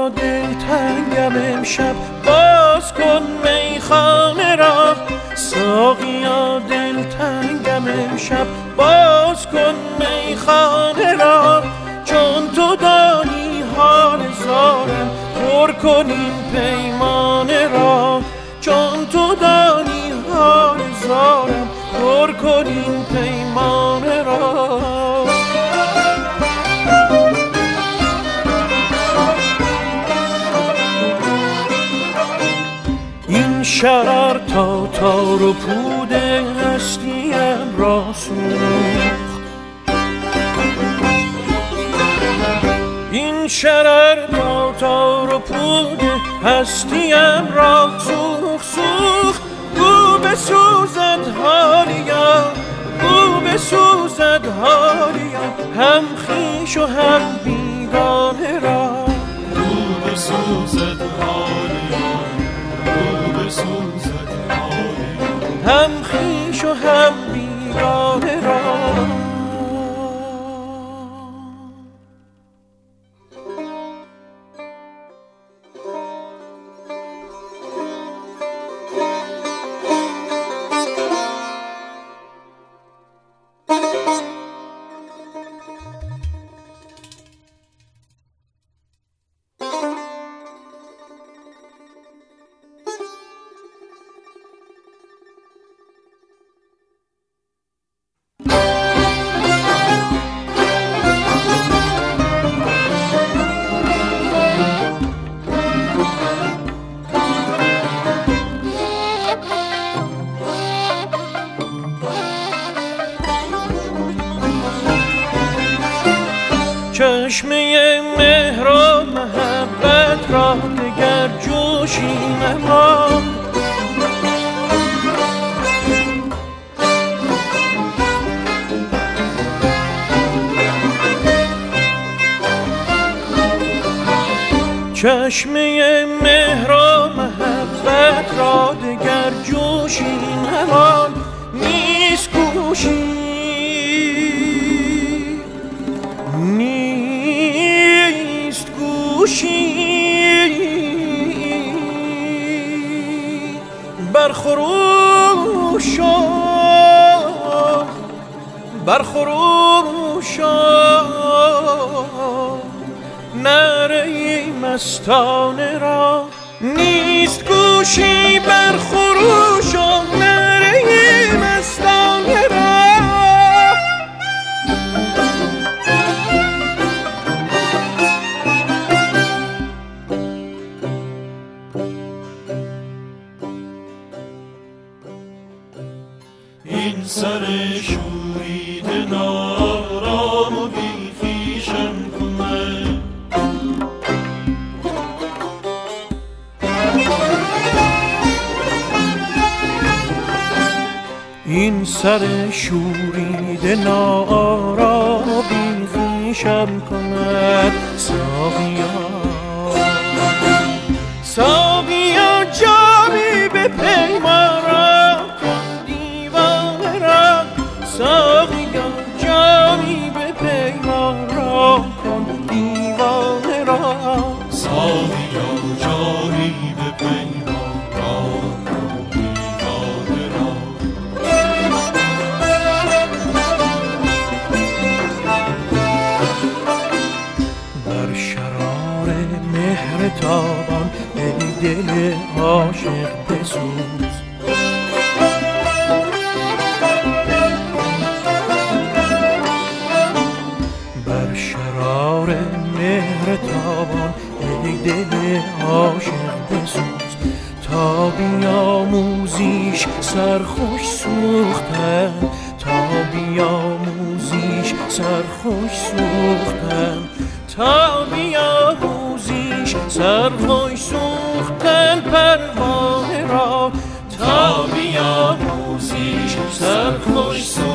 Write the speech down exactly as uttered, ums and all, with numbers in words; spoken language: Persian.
ساقیا دلتنگم امشب باز کن میخانه را. ساقیا دلتنگم امشب باز کن میخانه را. چون تو دانی حال زارم پر کن این پیمانه را. چون تو دانی حال زارم پر کن این پیمانه را. این شرر تا تار و پود هستیم را سوخت. این شرر تا تار و پود هستیم را سوخت سوخت. او بسوزد حالیا او بسوزد حالیا هم خویش و هم بیگانه را. او بسوزد حالیا او بسوزد حالیا هم خویش و هم بیگانه را. چشمه مهر و محبت را دگر جوشی نماند. چشمه مهر و محبت را دگر جوشی نماند. نیست گوشی نیست گوشی برخروشا برخروشا نره مستانه را. نیست گوشی برخروشا نره مستانه را. این سر شوریده نارام و بی خویشم کند. این سر شوریده نارام و بی خویشم کند. ساقیا ساقیا جامی به پیمان را کن دیوانه را. ساقیا جامی به پیمان را کن دیوانه را. ساقیا جامی به پیمان را کن دیوانه را. بر شرار مهر تابان ای دل عاشق بسوز. بر شرار مهر تابان ای دل عاشق بسوز. تا بیاموزیش سرخوش سوختن تا بیاموزیش سرخوش سوختن تا بیاموزیش سرخوش سوختن پروانه را. تا بیاموزیش سرخوش سوختن